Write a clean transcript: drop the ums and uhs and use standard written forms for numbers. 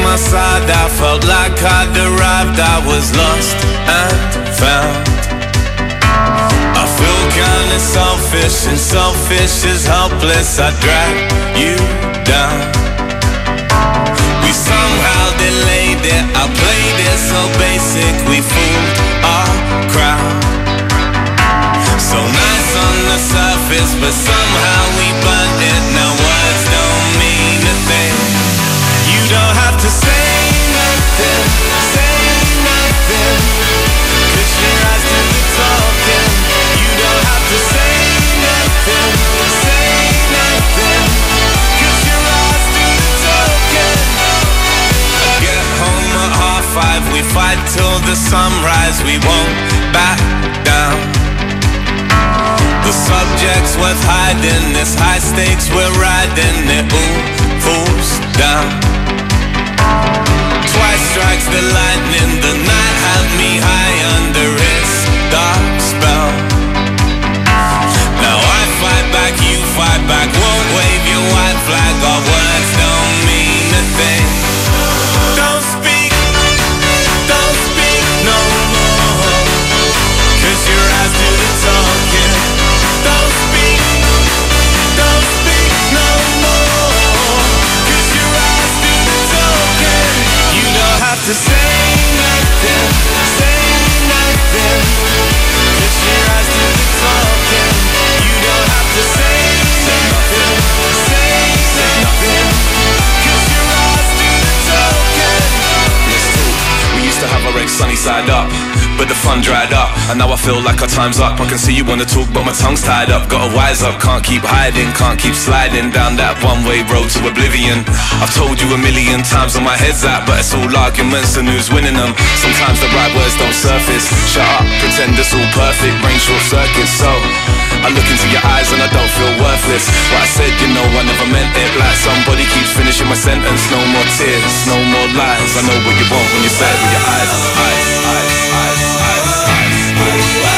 I sighed, I felt like I'd arrived. I was lost and found. I feel kinda selfish, and selfish is helpless. I drag you down. We somehow delayed it. I played it so basic, we fooled our crowd. So nice on the surface, but somehow we burnt it. Now words don't mean a thing. You don't have to say nothing, say nothing, 'cause your eyes do the talking. You don't have to say nothing, say nothing, 'cause your eyes do the talking. I get home at 5:30, we fight till the sunrise. We won't back down. The subject's worth hiding, this high stakes we're riding. It all falls down. Twice strikes the lightning, the night had me high under its dark spell. Now I fight back, you fight back, won't wave your white flag. Our words don't mean a thing. Don't speak no more, 'cause your eyes do the talking. Don't speak no more, 'cause your eyes do the talking. You don't have to say nothing, say nothing, 'cause your eyes do the talking. You don't have to say nothing, say nothing, 'cause your eyes do the talking. We used to have our eggs sunny side up, but the fun dried up, and now I feel like our time's up. I can see you wanna talk, but my tongue's tied up. Gotta wise up, can't keep hiding, can't keep sliding down that one-way road to oblivion. I've told you a million times where my head's at, but it's all arguments and who's winning them. Sometimes the right words don't surface. Shut up, pretend it's all perfect, brain short circuits. So I look into your eyes and I don't feel worthless. What I said, you know, I never meant it. Like somebody keeps finishing my sentence. No more tears, no more lies. I know what you want when you say it with your eyes, eyes, eyes, eyes, eyes, eyes, eyes.